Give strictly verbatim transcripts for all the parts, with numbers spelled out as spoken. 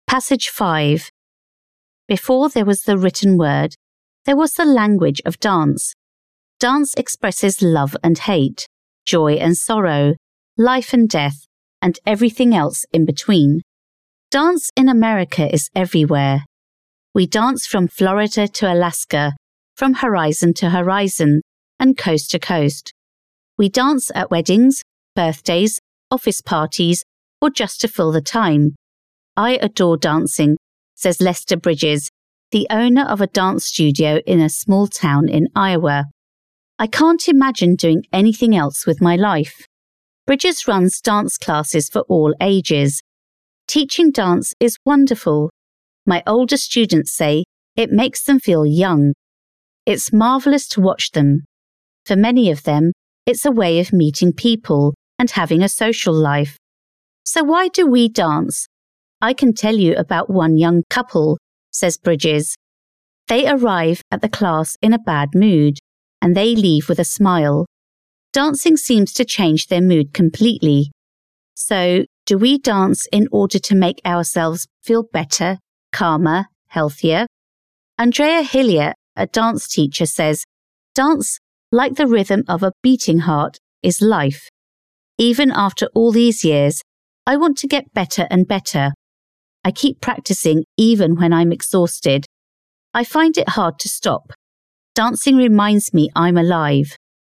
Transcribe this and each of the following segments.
Passage five. Before there was the written word, there was the language of dance. Dance expresses love and hate, joy and sorrow, life and death, and everything else in between. Dance in America is everywhere. We dance from Florida to Alaska, from horizon to horizon, and coast to coast. We dance at weddings, birthdays, office parties, or just to fill the time. I adore dancing, says Lester Bridges, the owner of a dance studio in a small town in Iowa. I can't imagine doing anything else with my life. Bridges runs dance classes for all ages. Teaching dance is wonderful. My older students say it makes them feel young. It's marvelous to watch them. For many of them, it's a way of meeting people and having a social life. So why do we dance? I can tell you about one young couple, says Bridges. They arrive at the class in a bad mood, and they leave with a smile. Dancing seems to change their mood completely. So, do we dance in order to make ourselves feel better, calmer, healthier? Andrea Hillier, a dance teacher, says, dance, like the rhythm of a beating heart, is life. Even after all these years, I want to get better and better. I keep practicing even when I'm exhausted. I find it hard to stop. Dancing reminds me I'm alive.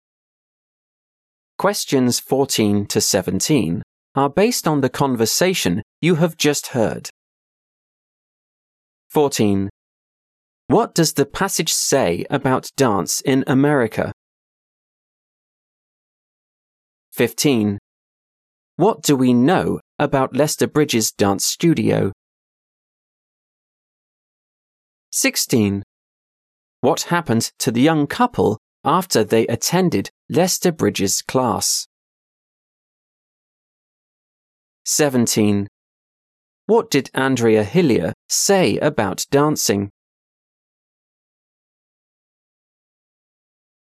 Questions fourteen to seventeen are based on the conversation you have just heard. fourteen. What does the passage say about dance in America? fifteen. What do we know about Lester Bridges' dance studio? sixteen. What happened to the young couple after they attended Lester Bridges' class? seventeen. What did Andrea Hillier say about dancing?